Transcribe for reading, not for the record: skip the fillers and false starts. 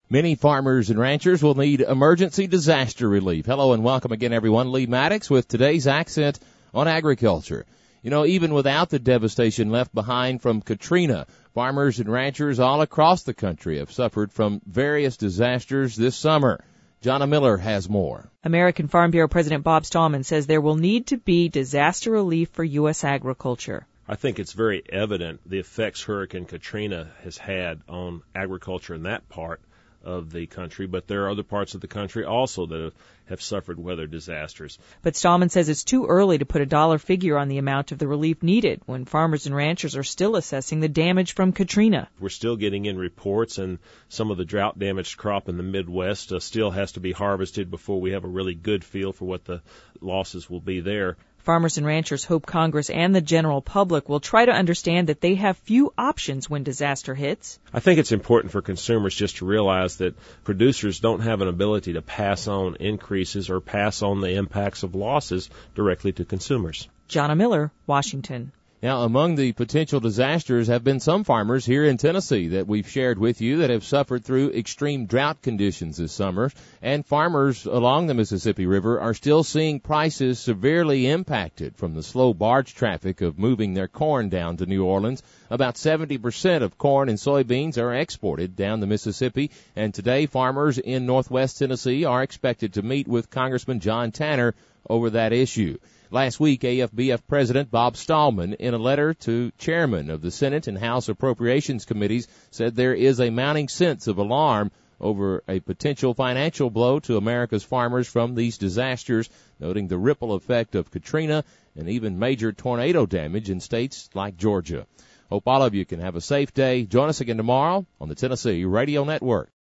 Many farmers and ranchers will need emergency disaster relief. Hello and welcome again, everyone. Lee Maddox with today's accent on agriculture. You know, even without the devastation left behind from Katrina, farmers and ranchers all across the country have suffered from various disasters this summer. Jonna Miller has more. American Farm Bureau President Bob Stallman says there will need to be disaster relief for U.S. agriculture. I think it's very evident the effects Hurricane Katrina has had on agriculture in that part of the country, but there are other parts of the country also that have suffered weather disasters. But Stallman says it's too early to put a dollar figure on the amount of the relief needed when farmers and ranchers are still assessing the damage from Katrina. We're still getting in reports, and some of the drought-damaged crop in the Midwest still has to be harvested before we have a really good feel for what the losses will be there. Farmers and ranchers hope Congress and the general public will try to understand that they have few options when disaster hits. I think it's important for consumers just to realize that producers don't have an ability to pass on increases or pass on the impacts of losses directly to consumers. Jonna Miller, Washington. Now, among the potential disasters have been some farmers here in Tennessee that we've shared with you that have suffered through extreme drought conditions this summer, and farmers along the Mississippi River are still seeing prices severely impacted from the slow barge traffic of moving their corn down to New Orleans. About 70% of corn and soybeans are exported down the Mississippi, and today farmers in northwest Tennessee are expected to meet with Congressman John Tanner over that issue. Last week, AFBF President Bob Stallman, in a letter to chairman of the Senate and House Appropriations Committees, said there is a mounting sense of alarm over a potential financial blow to America's farmers from these disasters, noting the ripple effect of Katrina and even major tornado damage in states like Georgia. Hope all of you can have a safe day. Join us again tomorrow on the Tennessee Radio Network.